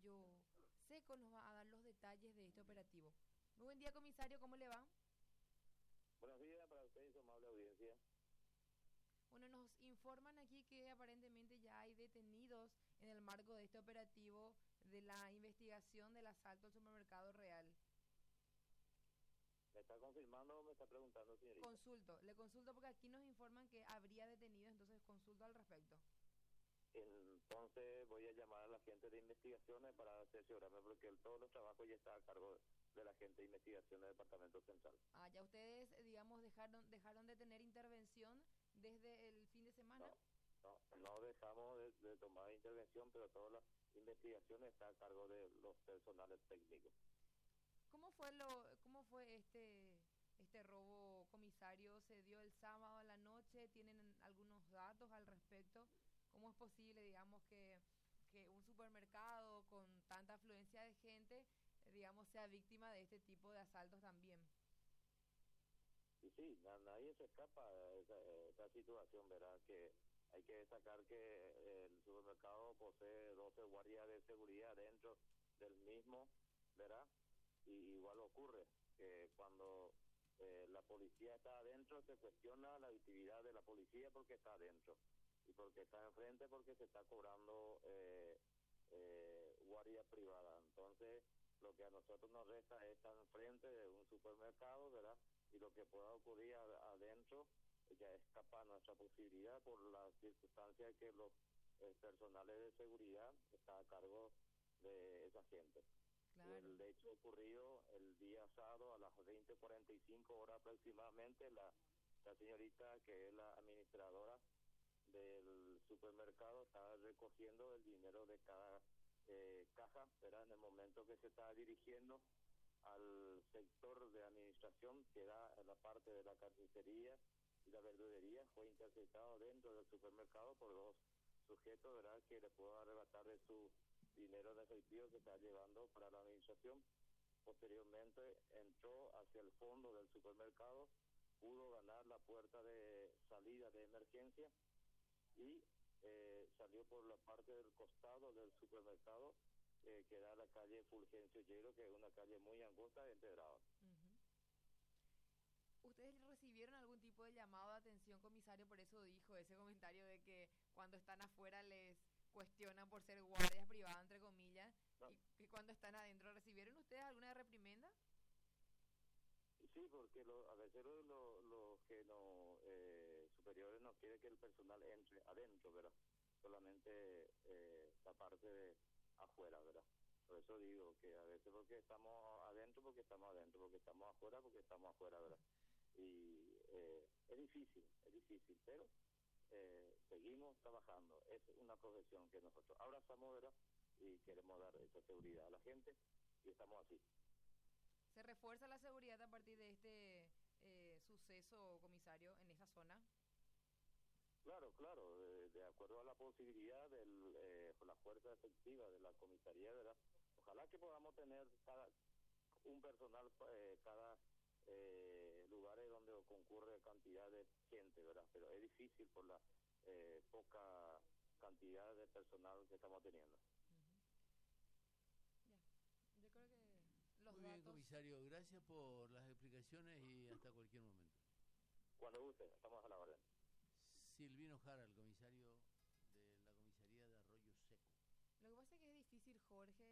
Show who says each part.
Speaker 1: Arroyo Seco nos va a dar los detalles de este operativo. Muy buen día, comisario, ¿cómo le va?
Speaker 2: Buenos días para ustedes, su amable audiencia.
Speaker 1: Bueno, nos informan aquí que aparentemente ya hay detenidos en el marco de este operativo de la investigación del asalto al supermercado Real.
Speaker 2: ¿Me está confirmando o me está preguntando, señorita?
Speaker 1: Le consulto porque aquí nos informan que habría detenidos, entonces consulto al respecto.
Speaker 2: Entonces voy a llamar a la gente de investigaciones para cerciorarme porque todos los trabajos ya está a cargo de la gente de investigación del Departamento Central.
Speaker 1: Ah, ya ustedes, digamos, dejaron de tener intervención desde el fin de semana.
Speaker 2: No, no dejamos de tomar intervención, pero todas las investigaciones están a cargo de los personales técnicos.
Speaker 1: Cómo fue este robo, comisario? ¿Se dio el sábado a la noche? ¿Tienen algunos datos al respecto? ¿Cómo es posible, digamos, que un supermercado con tanta afluencia de gente, digamos, sea víctima de este tipo de asaltos también?
Speaker 2: Y sí, nadie se escapa de esa situación, ¿verdad? Que hay que destacar que el supermercado posee 12 guardias de seguridad dentro del mismo, ¿verdad? Y igual ocurre que cuando la policía está adentro se cuestiona la actividad de la policía porque está adentro y porque está enfrente porque se está cobrando guardia privada. Entonces, lo que a nosotros nos resta es estar enfrente de un supermercado, ¿verdad? Y lo que pueda ocurrir adentro ya escapa a nuestra posibilidad por la circunstancia de que los personales de seguridad están a cargo de esa gente.
Speaker 1: Claro.
Speaker 2: El hecho ocurrido el día sábado a las 20:45 horas aproximadamente, la señorita que es la administradora del supermercado estaba recogiendo el dinero de cada caja, ¿verdad? En el momento que se estaba dirigiendo al sector de administración que da en la parte de la carnicería y la verdulería, fue interceptado dentro del supermercado por dos sujetos, ¿verdad?, que le pudo arrebatar de su dinero en efectivo que está llevando para la administración. Posteriormente entró hacia el fondo del supermercado, pudo ganar la puerta de salida de emergencia y salió por la parte del costado del supermercado que da a la calle Fulgencio Yero, que es una calle muy angosta de Empedrado.
Speaker 1: Ujú. ¿Ustedes recibieron algún tipo de llamado de atención, comisario? Por eso dijo ese comentario de que cuando están afuera les cuestionan por ser guardias privadas, entre comillas,
Speaker 2: No,
Speaker 1: y que cuando están adentro, ¿recibieron ustedes alguna reprimenda?
Speaker 2: sí, porque a veces los que no superiores no quieren que el personal entre adentro, ¿verdad? Solamente la parte de afuera, ¿verdad? Por eso digo que a veces porque estamos adentro, porque estamos afuera, porque estamos afuera, ¿verdad? Y es difícil, pero seguimos trabajando. Es una profesión que nosotros abrazamos, ¿verdad? Y queremos dar esa seguridad a la gente y estamos así.
Speaker 1: ¿Se refuerza la seguridad a partir de este suceso, comisario, en esa zona?
Speaker 2: Claro, de acuerdo a la posibilidad con la fuerza efectiva de la comisaría, ¿verdad? Ojalá que podamos tener un personal, cada lugares donde concurre cantidad de gente, ¿verdad? Pero es difícil por la poca cantidad de personal que estamos teniendo.
Speaker 1: Ujú. Ya, yo creo que los
Speaker 3: Muy bien,
Speaker 1: datos...
Speaker 3: comisario. Gracias por las explicaciones y hasta cualquier momento.
Speaker 2: Cuando guste, estamos a la orden.
Speaker 3: Silvino Jara, el comisario de la comisaría de Arroyo Seco.
Speaker 1: Lo que pasa es que es difícil, Jorge,